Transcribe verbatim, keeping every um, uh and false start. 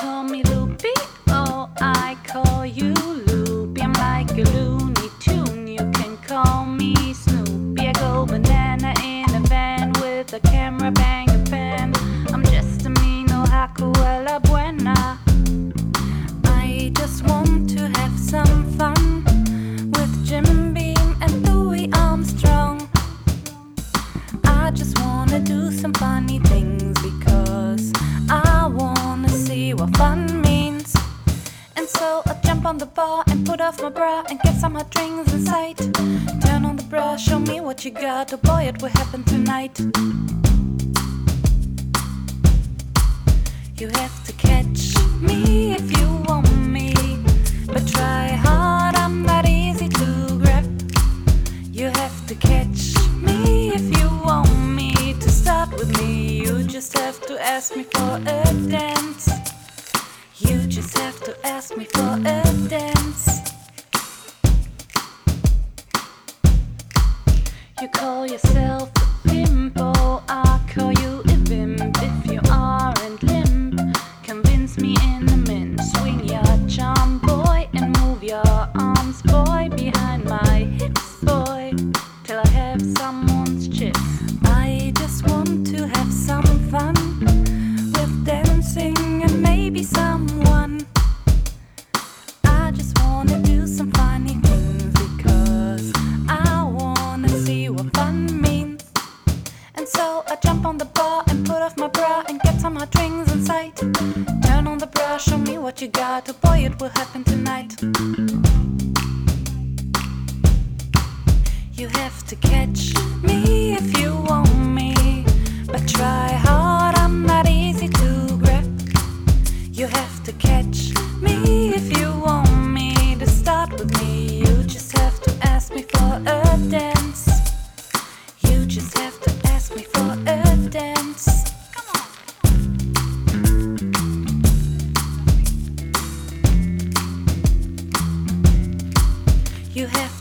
call me Loopy, oh, I call you Loopy. I'm like a Looney Tune, you can call me Snoopy. I go banana in a van with a camera, bang a pen. I'm just a mean old Hakuela Buena. I just want to have some fun with Jim Beam and Louis Armstrong. I just wanna do some funny things because I wanna see what fun means. And so I jump on the bar and put off my bra and get some hot drinks in sight. Turn on the bra, show me what you got. Oh boy, it will happen tonight. You have to catch me if you want me, but try hard, I'm not easy to grab. You have to catch me if you want me to start with me. You just have to ask me for a dance. You just have to ask me for a dance. You call yourself a pimp, oh, I call you a bimp. If you aren't limp, convince me in a minute. Swing your charm, boy, and move your arms, boy, behind my hips, boy, till I have someone's chips. I just want to have some fun with dancing and maybe someone. I just wanna do some funny things because I wanna see what fun means. And so I jump on the bar and put off my bra and get some hot drinks in sight. Turn on the bra, show me what you got. Oh boy, it will happen tonight. You have to catch me if you want me, but try hard, I'm not easy to grab. You have to catch me if you want me to start with me. You just have to ask me for a dance. You just have to ask me for a dance. Come on. You have